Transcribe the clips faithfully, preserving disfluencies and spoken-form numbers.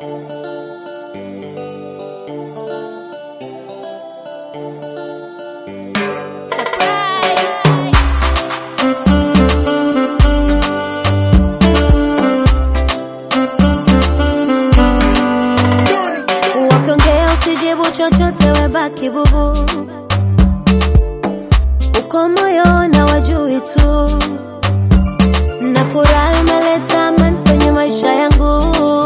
Chochote webaki bubu, uko moyo na wajui tu. Nafurahi umeleta amani kwenye maisha yangu.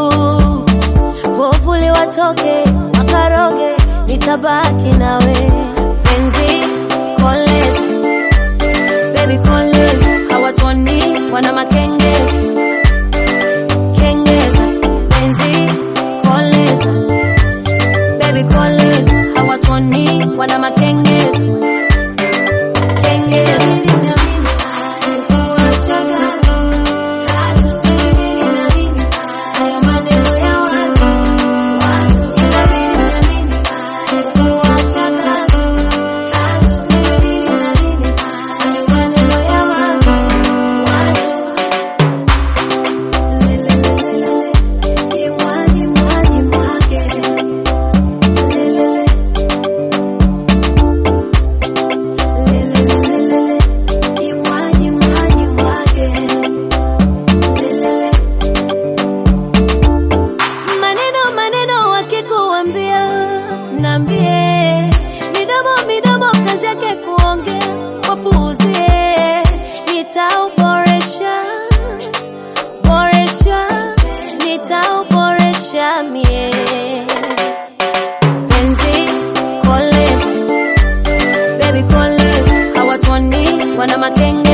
Wovuli watoke wakaroge, nitabaki nawe. Penzi kolezi, baby kolezi, hawatoni wana makengezi. Kengeza, penzi koleza, baby koleza, hawatoni wana makengezi. Kengeza nambie, midomo midomo kazi yake kuongea, wapuuzie, nitauboresha, boresha, nitauboresha mie. Penzi kolezi, baby kolezi, hawatoni wana makenge.